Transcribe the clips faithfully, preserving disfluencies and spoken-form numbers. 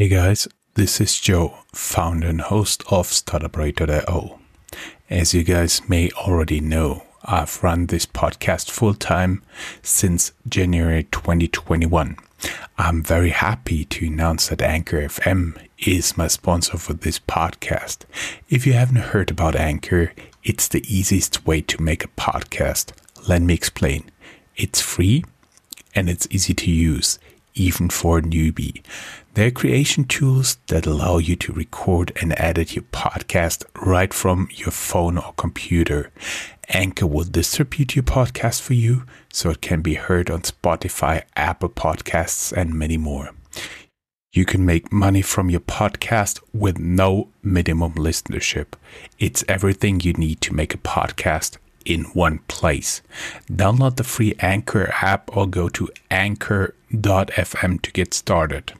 Hey guys, this is Joe, founder and host of startup radar dot i o. As you guys may already know, I've run this podcast full-time since January twenty twenty-one. I'm very happy to announce that Anchor F M is my sponsor for this podcast. If you haven't heard about Anchor, it's the easiest way to make a podcast. Let me explain. It's free and it's easy to use, even for a newbie. There are creation tools that allow you to record and edit your podcast right from your phone or computer. Anchor will distribute your podcast for you so it can be heard on Spotify, Apple Podcasts, and many more. You can make money from your podcast with no minimum listenership. It's everything you need to make a podcast in one place. Download the free Anchor app or go to anchor dot f m to get started.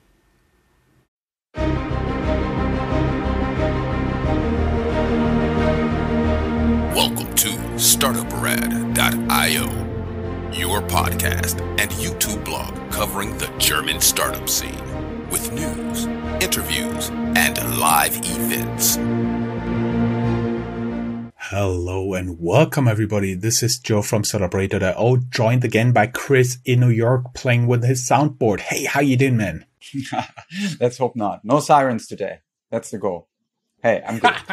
Welcome to startup rad dot i o, your podcast and YouTube blog covering the German startup scene with news, interviews, and live events. Hello and welcome everybody. This is Joe from startup radar dot i o, joined again by Chris in New York playing with his soundboard. Hey, how you doing, man? Let's hope not. No sirens today. That's the goal. Hey, I'm good.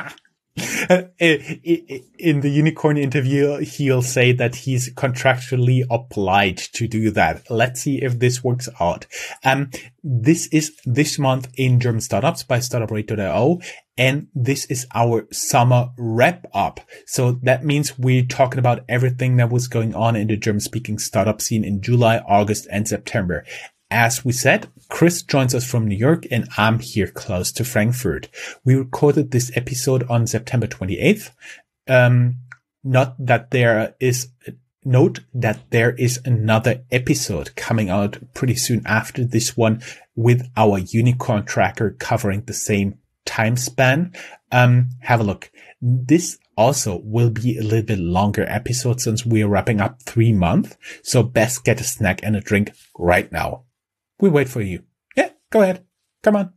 In the unicorn interview, he'll say that he's contractually obliged to do that. Let's see if this works out. Um, this is this month in German startups by startup radar dot i o, and this is our summer wrap up. So that means we're talking about everything that was going on in the German speaking startup scene in July, August, and September. As we said, Chris joins us from New York and I'm here close to Frankfurt. We recorded this episode on September twenty-eighth. Um, not that there is, note that there is another episode coming out pretty soon after this one with our unicorn tracker covering the same time span. Um, have a look. This also will be a little bit longer episode since we are wrapping up three months. So best get a snack and a drink right now. We wait for you. Yeah, go ahead. Come on.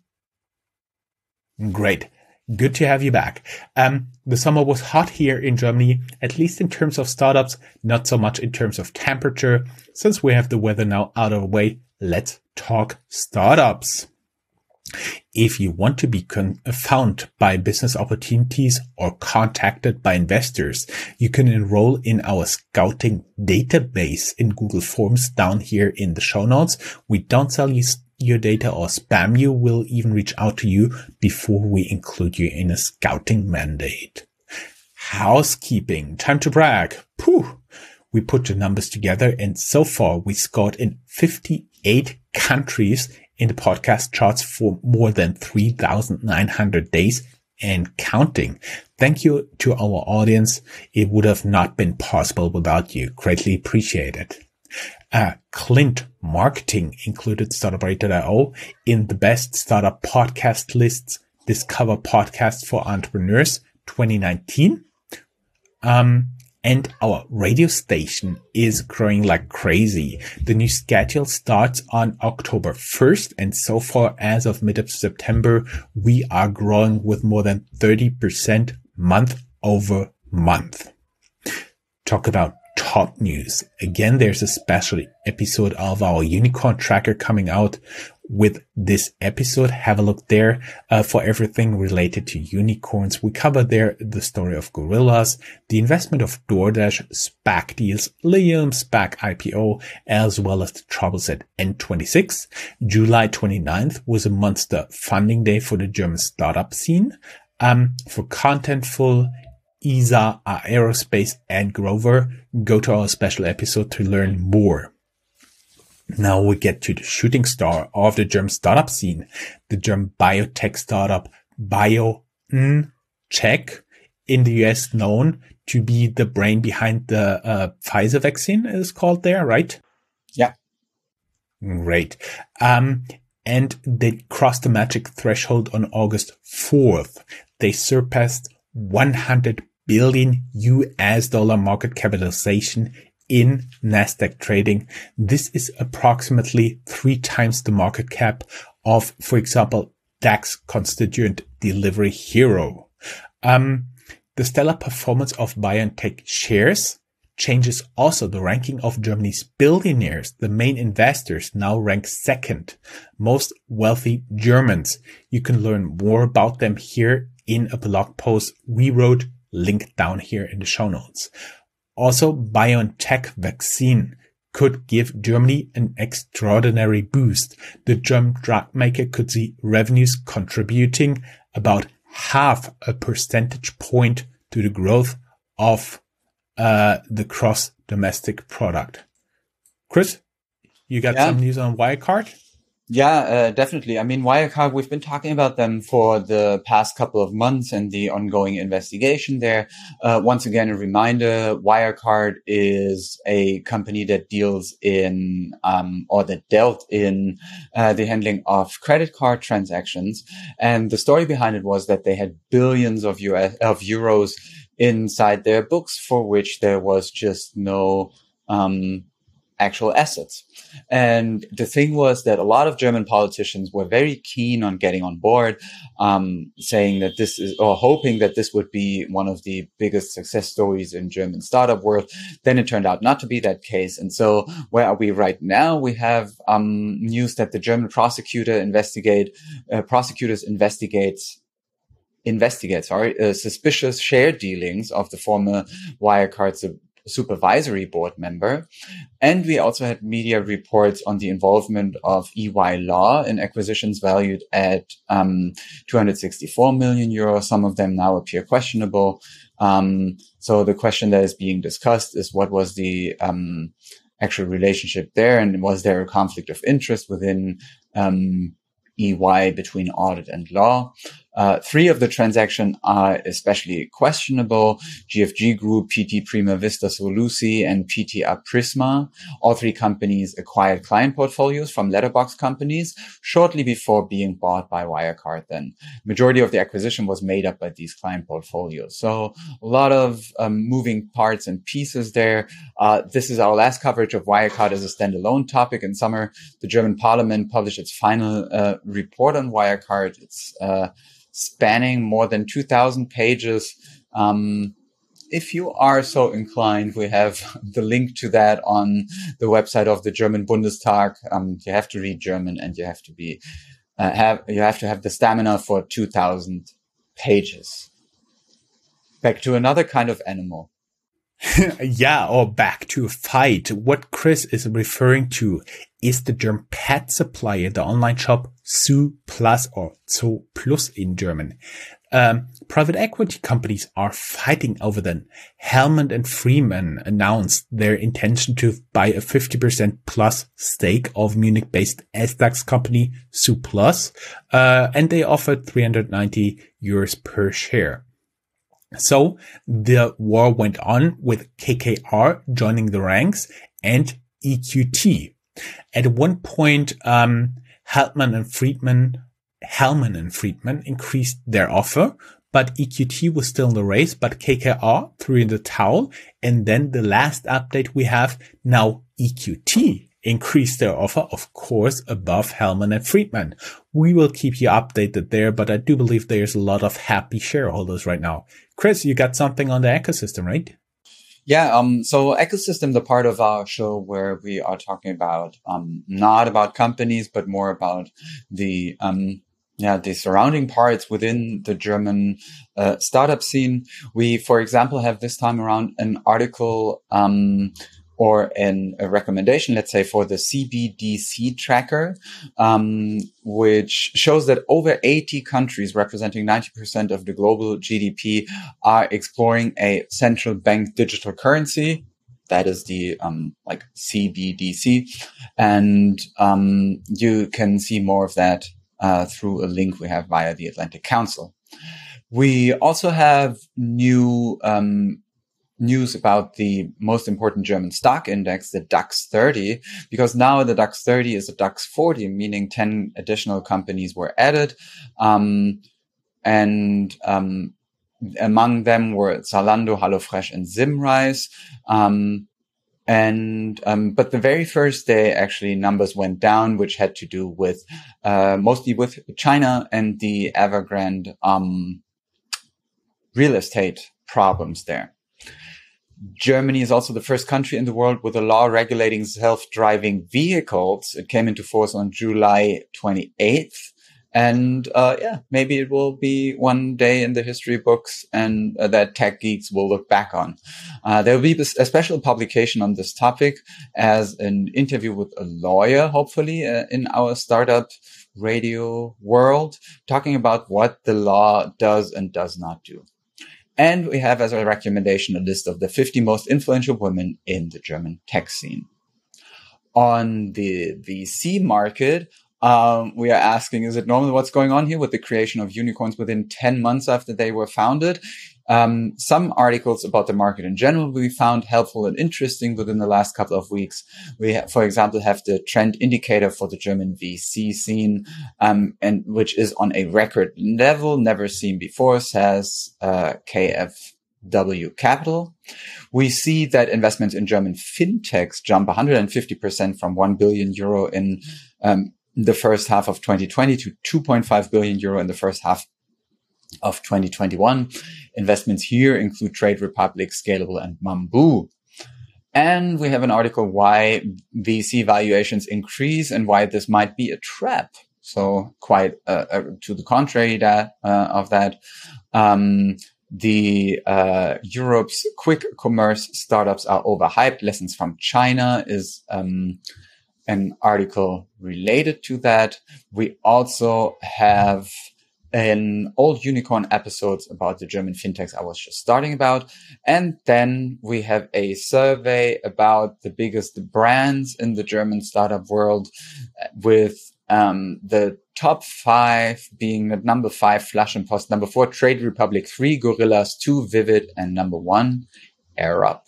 Great. Good to have you back. Um, the summer was hot here in Germany, at least in terms of startups, not so much in terms of temperature. Since we have the weather now out of the way, let's talk startups. If you want to be con- found by business opportunities or contacted by investors, you can enroll in our scouting database in Google Forms down here in the show notes. We don't sell you your data or spam you. We'll even reach out to you before we include you in a scouting mandate. Housekeeping. Time to brag. Pooh. We put the numbers together and so far we scored in fifty-eight countries in the podcast charts for more than three thousand nine hundred days and counting. Thank you to our audience. It would have not been possible without you. Greatly appreciated. Uh, Clint Marketing included startup radar dot i o in the best startup podcast lists, Discover Podcasts for Entrepreneurs twenty nineteen. Um, And our radio station is growing like crazy. The new schedule starts on October first. And so far, as of mid of September, we are growing with more than thirty percent month over month. Talk about top news. Again, there's a special episode of our unicorn tracker coming out. With this episode, have a look there uh, for everything related to unicorns. We cover there the story of Gorillas, the investment of DoorDash, SPAC deals, Liam SPAC I P O, as well as the troubles at N twenty-six. July twenty-ninth was a monster funding day for the German startup scene. Um, for Contentful, E S A, Aerospace, and Grover, go to our special episode to learn more. Now we get to the shooting star of the German startup scene, the German biotech startup BioNTech, in the U S known to be the brain behind the uh, Pfizer vaccine, is called there, right? Yeah. Great. Um, and they crossed the magic threshold on August fourth. They surpassed one hundred billion U S dollar market capitalization in Nasdaq trading. This is approximately three times the market cap of, for example, DAX constituent delivery hero. Um, the stellar performance of BioNTech shares changes also the ranking of Germany's billionaires. The main investors now rank second, most wealthy Germans. You can learn more about them here in a blog post we wrote, link down here in the show notes. Also, BioNTech vaccine could give Germany an extraordinary boost. The German drug maker could see revenues contributing about half a percentage point to the growth of uh the gross domestic product. Chris, you got yeah. some news on Wirecard? Yeah, uh, definitely. I mean, Wirecard, we've been talking about them for the past couple of months and the ongoing investigation there. Uh, once again, a reminder, Wirecard is a company that deals in, um, or that dealt in uh, the handling of credit card transactions. And the story behind it was that they had billions of U S, of euros inside their books for which there was just no, um, actual assets. And the thing was that a lot of German politicians were very keen on getting on board, um, saying that this is, or hoping that this would be one of the biggest success stories in German startup world. Then it turned out not to be that case. And so where are we right now? We have um, news that the German prosecutor investigate, uh, prosecutors investigates investigate, sorry, uh, suspicious share dealings of the former Wirecard sub- supervisory board member. And we also had media reports on the involvement of E Y Law in acquisitions valued at um, two hundred sixty-four million euros. Some of them now appear questionable. Um, so the question that is being discussed is what was the um, actual relationship there, and was there a conflict of interest within um, E Y between audit and law? Uh, three of the transactions are especially questionable: G F G Group, P T Prima Vista Solusi, and P T A Prisma. All three companies acquired client portfolios from letterbox companies shortly before being bought by Wirecard. Then, majority of the acquisition was made up by these client portfolios. So, a lot of um, moving parts and pieces there. Uh, this is our last coverage of Wirecard as a standalone topic. In summer, the German Parliament published its final uh, report on Wirecard. It's uh, spanning more than two thousand pages. Um, if you are so inclined, we have the link to that on the website of the German Bundestag. Um, you have to read German, and you have to be uh, have you have to have the stamina for two thousand pages. Back to another kind of animal. Yeah, or back to a fight. What Chris is referring to is the German pet supplier, the online shop Zooplus or Zooplus in German. Um, private equity companies are fighting over them. Hellman and Freeman announced their intention to buy a fifty percent plus stake of Munich-based S DAX company Zooplus, uh, and they offered three hundred ninety euros per share. So the war went on with K K R joining the ranks and E Q T. At one point, um, Hellman and Friedman, Hellman and Friedman increased their offer, but E Q T was still in the race, but K K R threw in the towel. And then the last update we have now, E Q T increased their offer, of course, above Hellman and Friedman. We will keep you updated there, but I do believe there's a lot of happy shareholders right now. Chris, you got something on the ecosystem, right? Yeah, um, so ecosystem, the part of our show where we are talking about, um, not about companies, but more about the, um, yeah, the surrounding parts within the German, uh, startup scene. We, for example, have this time around an article, um, or an, a recommendation, let's say, for the C B D C tracker, um, which shows that over eighty countries representing ninety percent of the global G D P are exploring a central bank digital currency. That is the, um, like C B D C. And, um, you can see more of that, uh, through a link we have via the Atlantic Council. We also have new, um, news about the most important German stock index, the DAX thirty, because now the DAX thirty is a DAX forty, meaning ten additional companies were added. Um, and um, among them were Zalando, HelloFresh, and Symrise. Um, And, um, but the very first day, actually, numbers went down, which had to do with, uh, mostly with China and the Evergrande, um, real estate problems there. Germany is also the first country in the world with a law regulating self-driving vehicles. It came into force on July twenty-eighth. And, uh, yeah, maybe it will be one day in the history books and uh, that tech geeks will look back on. Uh, there will be a special publication on this topic as an interview with a lawyer, hopefully, uh, in our startup radio world, talking about what the law does and does not do. And we have as a recommendation a list of the fifty most influential women in the German tech scene. On the V C market, Um, we are asking, is it normal what's going on here with the creation of unicorns within ten months after they were founded? Um, some articles about the market in general we found helpful and interesting within the last couple of weeks. We, ha- for example, have the trend indicator for the German V C scene, um, and which is on a record level never seen before, says uh, K F W Capital. We see that investments in German fintechs jump one hundred fifty percent from one billion euro in um, the first half of twenty twenty to two point five billion euro in the first half of twenty twenty-one. Investments here include Trade Republic, Scalable, and Mambu. And we have an article why V C valuations increase and why this might be a trap. So quite uh, uh, to the contrary that uh, of that, um, the uh, Europe's quick commerce startups are overhyped. Lessons from China is um, an article related to that. We also have an old unicorn episodes about the German fintechs I was just starting about. And then we have a survey about the biggest brands in the German startup world, with um, the top five being at number five, Flaschenpost, number four, Trade Republic, three, Gorillas, two, Vivid, and number one, AirUp.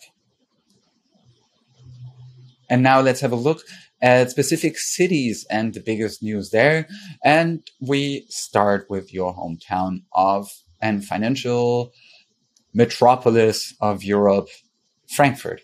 And now let's have a look at specific cities and the biggest news there. And we start with your hometown of and financial metropolis of Europe, Frankfurt.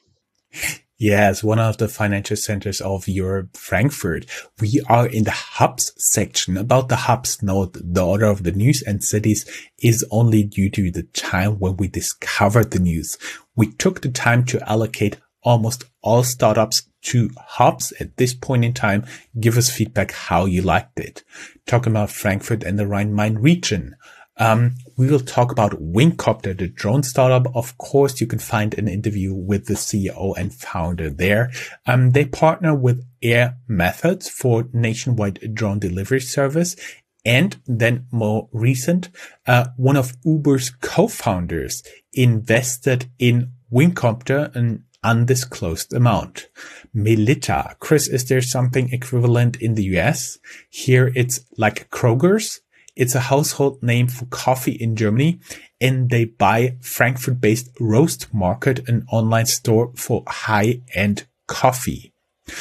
Yes, one of the financial centers of Europe, Frankfurt. We are in the hubs section. About the hubs, note the order of the news and cities is only due to the time when we discovered the news. We took the time to allocate almost all startups to hubs at this point in time. Give us feedback how you liked it. Talking about Frankfurt and the Rhine-Main region. Um, we will talk about Wingcopter, the drone startup. Of course, you can find an interview with the C E O and founder there. Um, they partner with Air Methods for nationwide drone delivery service. And then more recent, uh, one of Uber's co-founders invested in Wingcopter, an undisclosed amount. Melita. Chris, is there something equivalent in the U S? Here it's like Kroger's. It's a household name for coffee in Germany, and they buy Frankfurt-based Roast Market, an online store for high-end coffee.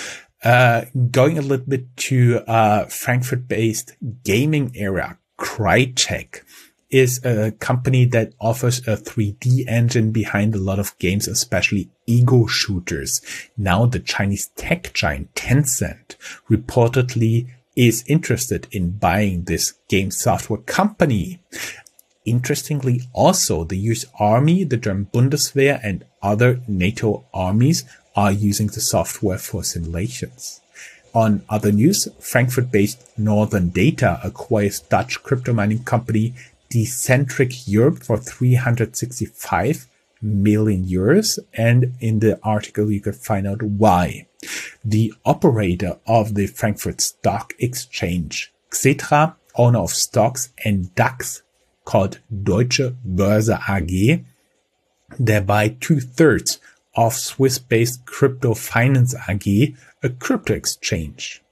Uh, going a little bit to uh Frankfurt-based gaming area, Crytek is a company that offers a three D engine behind a lot of games, especially ego shooters. Now the Chinese tech giant Tencent reportedly is interested in buying this game software company. Interestingly, also the U S Army, the German Bundeswehr, and other NATO armies are using the software for simulations. On other news, Frankfurt-based Northern Data acquires Dutch crypto mining company Decentric Europe for three hundred sixty-five million euros. And in the article, you can find out why. The operator of the Frankfurt Stock Exchange, Xetra, owner of stocks and DAX, called Deutsche Börse A G, thereby two-thirds of Swiss-based Crypto Finance A G, a crypto exchange.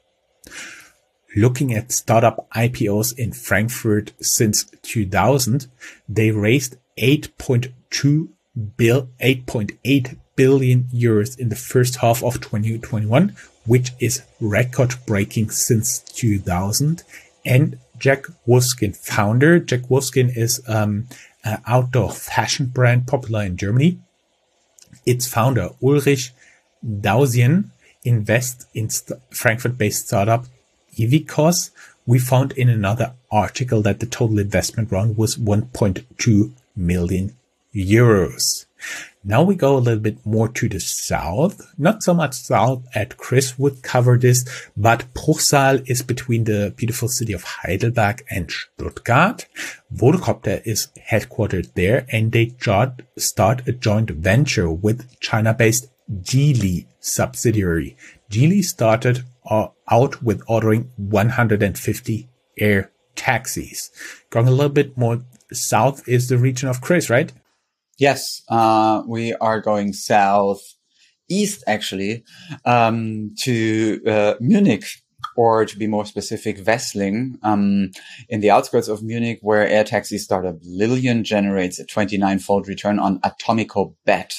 Looking at startup I P Os in Frankfurt since two thousand, they raised eight point two bill, eight point eight billion euros in the first half of twenty twenty-one, which is record-breaking since two thousand. And Jack Wolfskin, founder. Jack Wolfskin is um, an outdoor fashion brand popular in Germany. Its founder, Ulrich Dausian invest in st- Frankfurt-based startup Evicos. We found in another article that the total investment round was one point two million euros. Now we go a little bit more to the south, not so much south as Chris would cover this, but Bruchsal is between the beautiful city of Heidelberg and Stuttgart. Vodacopter is headquartered there, and they start a joint venture with China-based Geely subsidiary. Geely started uh, out with ordering one hundred fifty air taxis. Going a little bit more south is the region of Chris, right? Yes, uh, we are going south east, actually, um, to uh, Munich, or to be more specific, Wessling, um, in the outskirts of Munich, where air taxi startup Lilium generates a twenty-nine-fold return on Atomico Bet.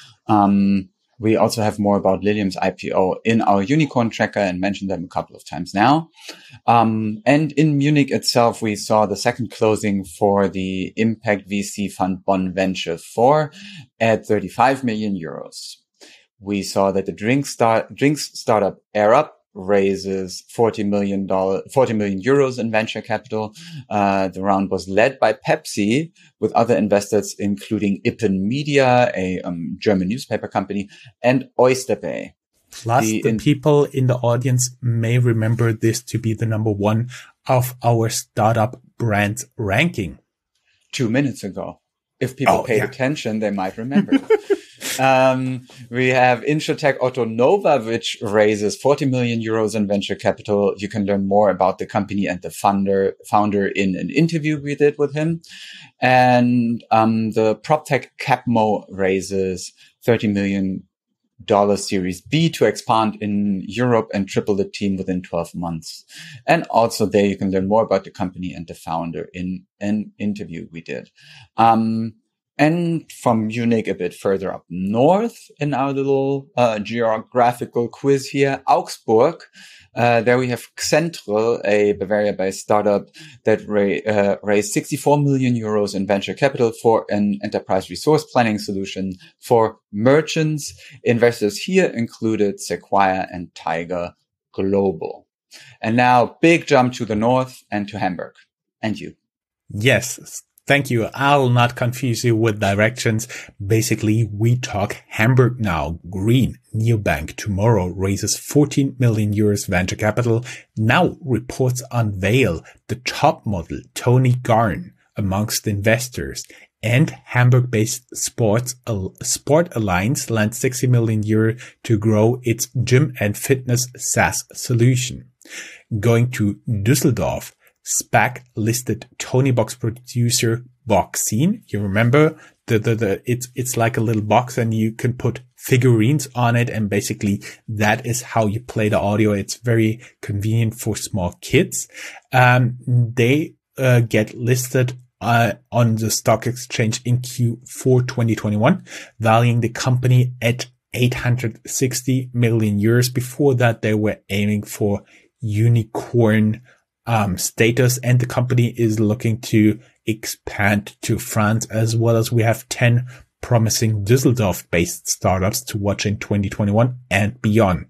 Um, we also have more about Lilium's I P O in our unicorn tracker and mentioned them a couple of times now. Um, and in Munich itself, we saw the second closing for the Impact V C fund Bonn Venture four at thirty-five million euros. We saw that the drink start, drinks startup AirUp raises forty million dollars, forty million euros in venture capital. Uh, the round was led by Pepsi, with other investors including Ippen Media, a um, German newspaper company, and Oysterbay. Plus, the, the in- people in the audience may remember this to be the number one of our startup brands ranking. Two minutes ago. If people oh, paid yeah. attention, they might remember. Um, we have Insurtech Autonova, which raises forty million euros in venture capital. You can learn more about the company and the founder, founder in an interview we did with him. And, um, the PropTech Capmo raises thirty million dollars Series B to expand in Europe and triple the team within twelve months. And also there you can learn more about the company and the founder in an interview we did. Um, And from Munich a bit further up north in our little uh, geographical quiz here, Augsburg. Uh, there we have Xentral, a Bavaria-based startup that ra- uh, raised sixty-four million euros in venture capital for an enterprise resource planning solution for merchants. Investors here included Sequoia and Tiger Global. And now big jump to the north and to Hamburg. And you. Yes. Thank you. I'll not confuse you with directions. Basically, we talk Hamburg now. Green, Neobank tomorrow raises fourteen million euros venture capital. Now reports unveil the top model, Tony Garn, amongst investors. And Hamburg-based Sports Sport Alliance lands sixty million euro to grow its gym and fitness SaaS solution. Going to Düsseldorf, SPAC listed Tonybox producer Boxine. You remember the, the, the, it's, it's like a little box and you can put figurines on it. And basically that is how you play the audio. It's very convenient for small kids. Um, they, uh, get listed, uh, on the stock exchange in Q four twenty twenty-one, valuing the company at eight hundred sixty million euros. Before that, they were aiming for unicorn Um, status, and the company is looking to expand to France, as well as we have ten promising Düsseldorf-based startups to watch in twenty twenty-one and beyond.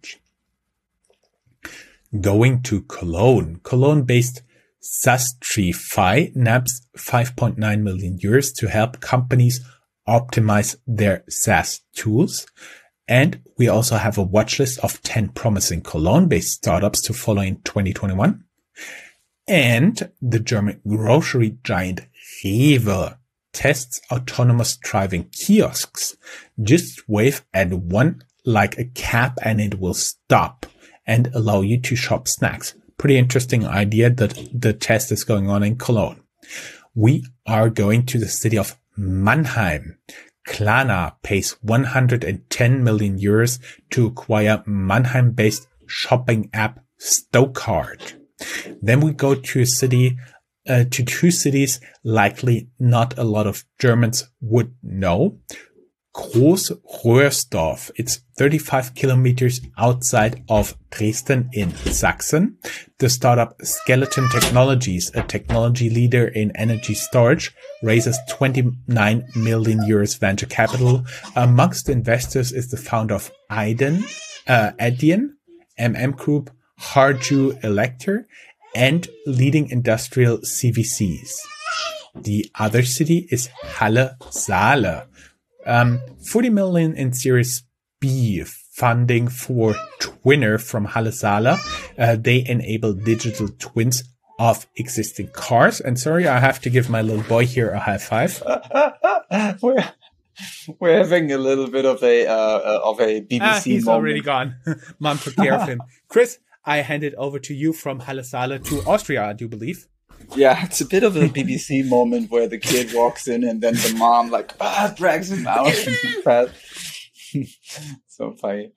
Going to Cologne, Cologne-based Sastrify nabs five point nine million euros to help companies optimize their SaaS tools. And we also have a watch list of ten promising Cologne-based startups to follow in twenty twenty-one. And the German grocery giant Rewe tests autonomous driving kiosks. Just wave at one like a cab and it will stop and allow you to shop snacks. Pretty interesting idea that the test is going on in Cologne. We are going to the city of Mannheim. Klarna pays one hundred ten million euros to acquire Mannheim-based shopping app Stokart. Then we go to a city, uh, to two cities likely not a lot of Germans would know. Groß-Röhrsdorf. It's thirty-five kilometers outside of Dresden in Sachsen. The startup Skeleton Technologies, a technology leader in energy storage, raises twenty-nine million euros venture capital. Amongst the investors is the founder of Aiden, uh, Adyen, M M Group, Harju Elector, and leading industrial C V Cs. The other city is Halle Saale. Um, forty million in Series B funding for Twinner from Halle Saale. Uh, they enable digital twins of existing cars. And sorry, I have to give my little boy here a high five. we're, we're having a little bit of a, uh, of a B B C ah, he's moment. already gone. Mom took care of him. Chris, I hand it over to you from Halle Saale to Austria, I do believe. Yeah, it's a bit of a B B C moment where the kid walks in and then the mom like ah, drags him out. So funny.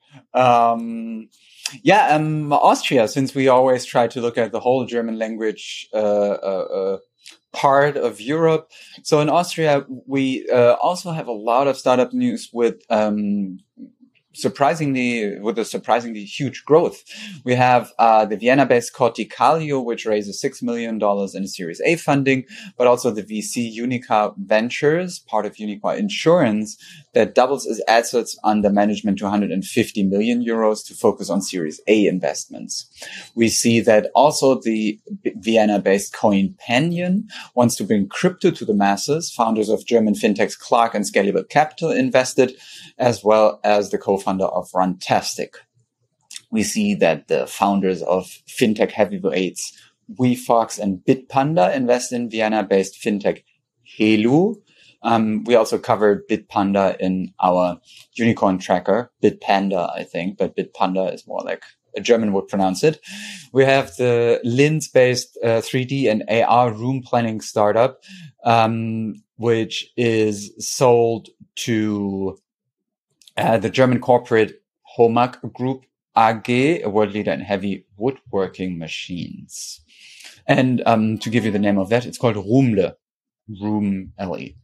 Um, yeah, um, Austria, since we always try to look at the whole German language uh, uh, uh, part of Europe. So in Austria, we uh, also have a lot of startup news with um, surprisingly, with a surprisingly huge growth. We have uh, the Vienna-based Corticalio, which raises six million dollars in a Series A funding, but also the V C Unica Ventures, part of Unica Insurance, that doubles its assets under management to one hundred fifty million euros to focus on Series A investments. We see that also the Vienna-based Coinpanion wants to bring crypto to the masses. Founders of German fintechs Clark and Scalable Capital invested, as well as the co-founder of Runtastic. We see that the founders of fintech heavyweights WeFox and Bitpanda invest in Vienna-based fintech Helu. Um, we also covered Bitpanda in our unicorn tracker, Bitpanda, I think, but Bitpanda is more like a German would pronounce it. We have the Linz-based uh, three D and A R room planning startup, um, which is sold to uh, the German corporate Homag Group A G, a world leader in heavy woodworking machines. And um, to give you the name of that, it's called Roomle, Room L E.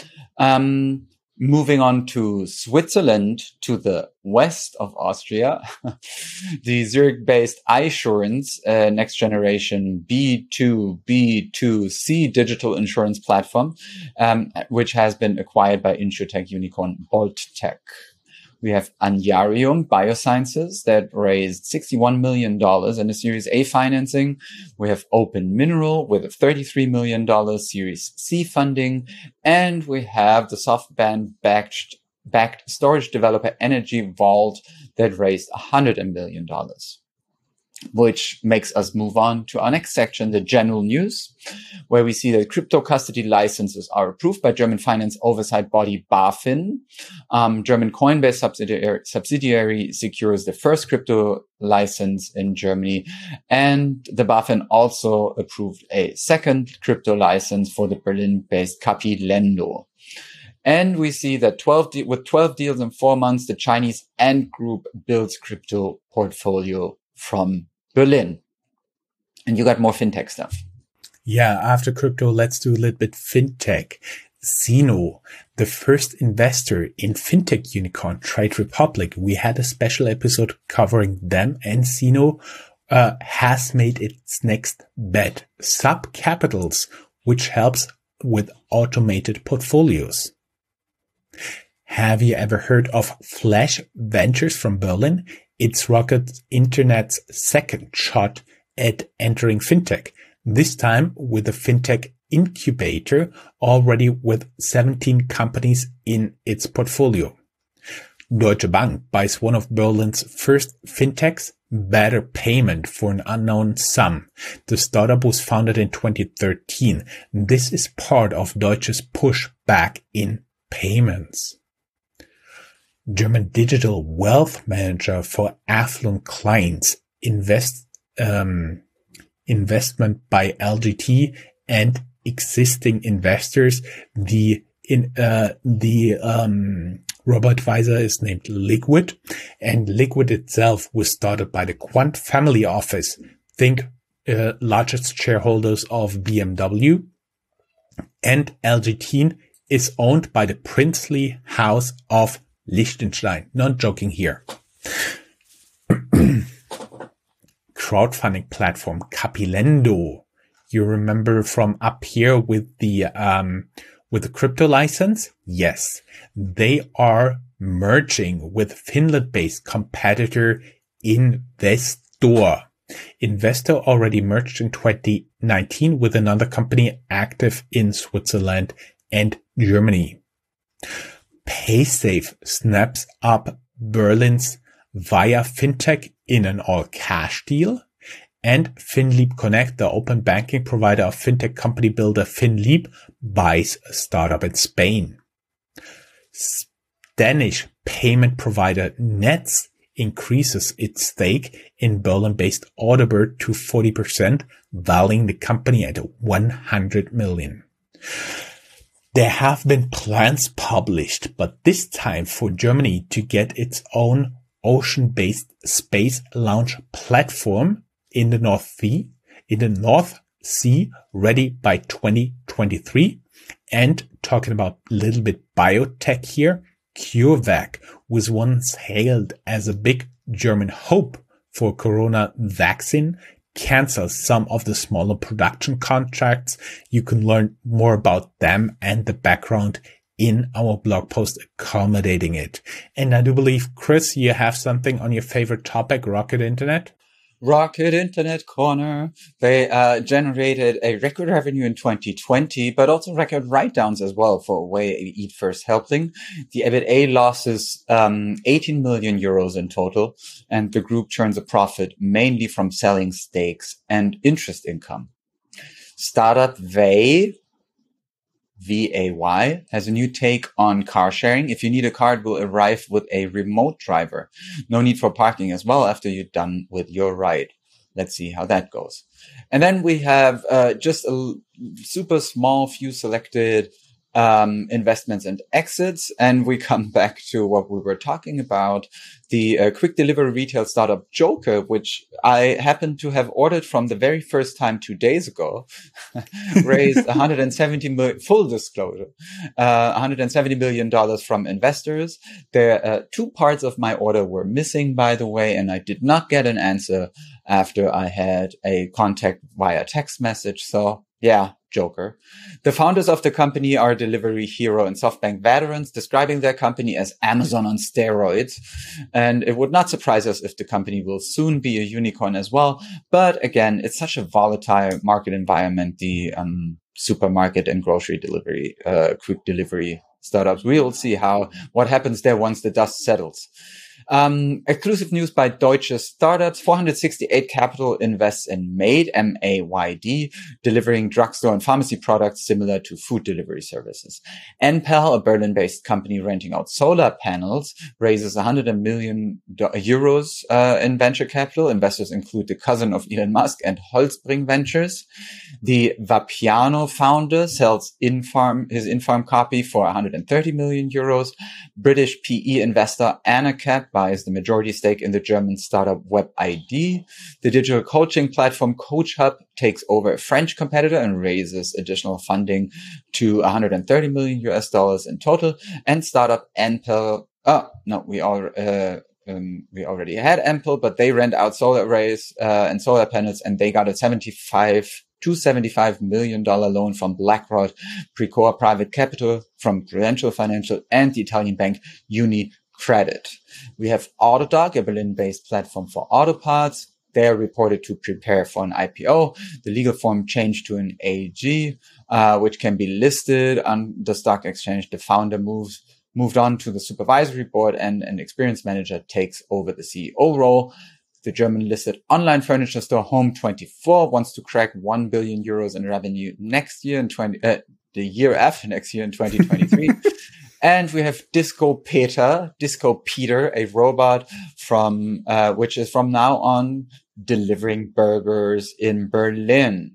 Um, moving on to Switzerland, to the west of Austria, the Zurich-based iSurance, uh, next generation B two B two C digital insurance platform, um, which has been acquired by insurtech unicorn BoltTech. We have Anyarium Biosciences that raised sixty-one million dollars in a Series A financing. We have Open Mineral with a thirty-three million dollars Series C funding. And we have the SoftBank-backed backed storage developer Energy Vault that raised one hundred million dollars. Which makes us move on to our next section, the general news, where we see that crypto custody licenses are approved by German finance oversight body BaFin. Um, German Coinbase subsidiary, subsidiary secures the first crypto license in Germany. And the BaFin also approved a second crypto license for the Berlin-based Capilendo. And we see that twelve de- with twelve deals in four months, the Chinese Ant Group builds crypto portfolio from Berlin. And you got more fintech stuff. Yeah, after crypto, let's do a little bit fintech. Zeno, the first investor in fintech unicorn Trade Republic. We had a special episode covering them, and Zeno uh, has made its next bet, Sub Capitals, which helps with automated portfolios. Have you ever heard of Flash Ventures from Berlin? It's Rocket Internet's second shot at entering fintech, this time with a fintech incubator already with seventeen companies in its portfolio. Deutsche Bank buys one of Berlin's first fintechs, Better Payment, for an unknown sum. The startup was founded in twenty thirteen. This is part of Deutsche's push back in payments. German digital wealth manager for affluent clients, invest um, investment by L G T and existing investors. The in uh, the um, robo-advisor is named Liquid, and Liquid itself was started by the Quant family office. Think uh, largest shareholders of B M W, and L G T is owned by the princely house of Liechtenstein. Not joking here. Crowdfunding platform Capilendo. You remember from up here with the um with the crypto license? Yes, they are merging with Finland-based competitor Investor. Investor already merged in twenty nineteen with another company active in Switzerland and Germany. Paysafe snaps up Berlin's Via Fintech in an all-cash deal. And FinLeap Connect, the open banking provider of fintech company builder FinLeap, buys a startup in Spain. Danish payment provider Nets increases its stake in Berlin-based Audibird to forty percent, valuing the company at one hundred million. There have been plans published, but this time for Germany to get its own ocean-based space launch platform in the North Sea, in the North Sea, ready by twenty twenty-three. And talking about a little bit biotech here, CureVac was once hailed as a big German hope for corona vaccine, cancels some of the smaller production contracts. You can learn more about them and the background in our blog post accommodating it. And I do believe, Chris, you have something on your favorite topic, Rocket Internet? Rocket Internet Corner. They uh, generated a record revenue in twenty twenty, but also record write-downs as well for Way Eat First Helpling. The EBITDA losses um, eighteen million euros in total, and the group turns a profit mainly from selling stakes and interest income. Startup Vay, V A Y, has a new take on car sharing. If you need a car, it will arrive with a remote driver. No need for parking as well after you're done with your ride. Let's see how that goes. And then we have uh, just a super small few selected um, investments and exits. And we come back to what we were talking about, the uh, quick delivery retail startup Joker, which I happened to have ordered from the very first time two days ago, raised one hundred seventy million, full disclosure, uh, one hundred seventy million dollars from investors. There, uh, two parts of my order were missing, by the way, and I did not get an answer after I had a contact via text message. So yeah, Joker. The founders of the company are Delivery Hero and SoftBank veterans, describing their company as Amazon on steroids. And it would not surprise us if the company will soon be a unicorn as well. But again, it's such a volatile market environment, the um, supermarket and grocery delivery, uh, quick delivery startups. We will see how, what happens there once the dust settles. Um, exclusive news by Deutsche Startups. four hundred sixty-eight Capital invests in Mayd, M A Y D, delivering drugstore and pharmacy products similar to food delivery services. Enpal, a Berlin-based company renting out solar panels, raises one hundred million euros uh, in venture capital. Investors include the cousin of Elon Musk and Holzbring Ventures. The Vapiano founder sells Infarm, his Infarm copy for one hundred thirty million euros. British P E investor Anacap buys the majority stake in the German startup WebID. The digital coaching platform CoachHub takes over a French competitor and raises additional funding to one hundred thirty million U S dollars in total. And startup Enpal, oh, no, we all, uh, um, we already had Enpal, but they rent out solar arrays, uh, and solar panels, and they got a seventy-five two hundred seventy-five million dollars loan from BlackRock, Precor Private Capital, from Prudential Financial, and the Italian bank UniCredit. We have Autodoc, a Berlin-based platform for auto parts. They are reported to prepare for an I P O. The legal form changed to an A G, uh, which can be listed on the stock exchange. The founder moves moved on to the supervisory board, and an experienced manager takes over the C E O role. The German-listed online furniture store Home twenty-four wants to crack one billion euros in revenue next year, in twenty uh, the year after next year in twenty twenty-three. And we have Disco Peter, Disco Peter, a robot from uh, which is from now on delivering burgers in Berlin.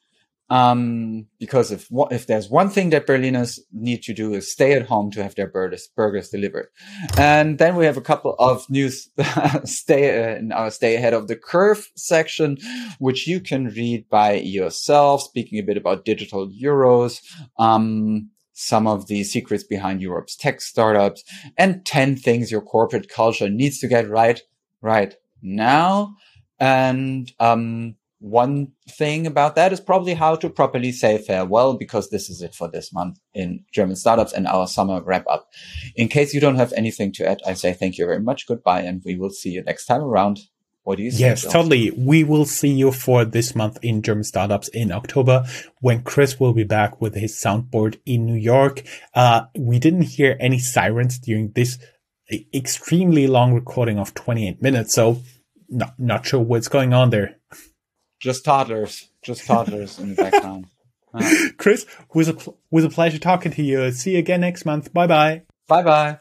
Um, because if if there's one thing that Berliners need to do is stay at home to have their burgers, burgers delivered. And then we have a couple of news stay uh, in our stay ahead of the curve section, which you can read by yourself, speaking a bit about digital euros. Um, some of the secrets behind Europe's tech startups, and ten things your corporate culture needs to get right right now. And um, one thing about that is probably how to properly say farewell, because this is it for this month in German startups and our summer wrap up. In case you don't have anything to add, I say thank you very much, goodbye, and we will see you next time around. What do you say? Yes, Bill? totally. We will see you for this month in German Startups in October, when Chris will be back with his soundboard in New York. Uh, we didn't hear any sirens during this extremely long recording of twenty-eight minutes, so not, not sure what's going on there. Just toddlers, just toddlers in the background. Uh, Chris, was a pl- was a pleasure talking to you. See you again next month. Bye bye. Bye bye.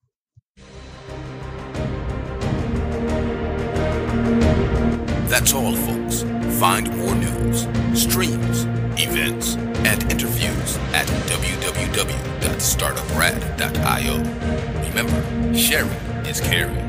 That's all, folks. Find more news, streams, events, and interviews at w w w dot startup rad dot i o. Remember, sharing is caring.